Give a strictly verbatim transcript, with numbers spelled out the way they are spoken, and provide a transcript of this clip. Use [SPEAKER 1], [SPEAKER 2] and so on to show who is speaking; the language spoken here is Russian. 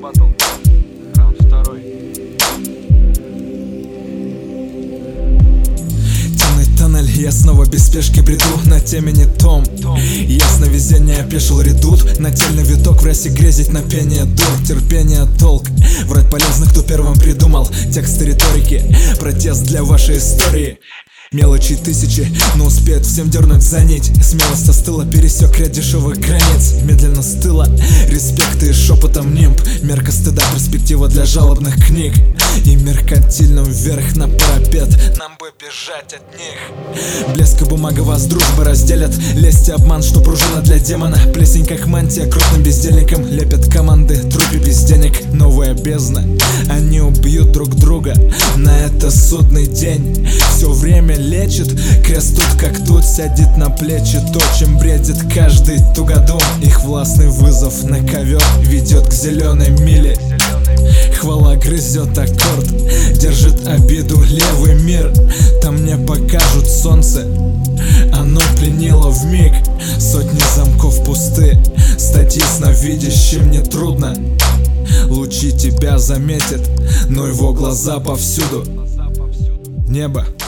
[SPEAKER 1] батл. Раунд второй.
[SPEAKER 2] Темный тоннель, я снова без спешки бреду. На теме не том, ясно везение опешил редут. Нательный виток в рясе грезить на пение дур. Терпение толк, врать полезно, кто первым придумал. Тексты риторики, протест для вашей истории. Мелочи тысячи, но успеет всем дернуть за нить. Смелость остыла, пересек ряд дешевых границ. Медленно стыла, респекты и шепотом нимб. Мерка стыда, перспектива для жалобных книг. И меркантильным вверх на парапет, нам бы бежать от них. Блеск и бумага вас дружбы разделят. Лесть и обман, что пружина для демона. Плесень как мантия, крупным бездельникам лепят команды, трупе без денег. Новая бездна, они убьют друг друга. На это судный день. Все время лечит, крест тут как тут сядет на плечи. То, чем бредит каждый тугодум. Их властный вызов на ковер ведет к зеленой миле. Хвала грызет аккорд, держит обиду левый мир. Там мне покажут солнце, оно пленило вмиг. Сотни замков пусты, стать ясновидящим нетрудно. Лучи тебя заметят, но его глаза повсюду. Небо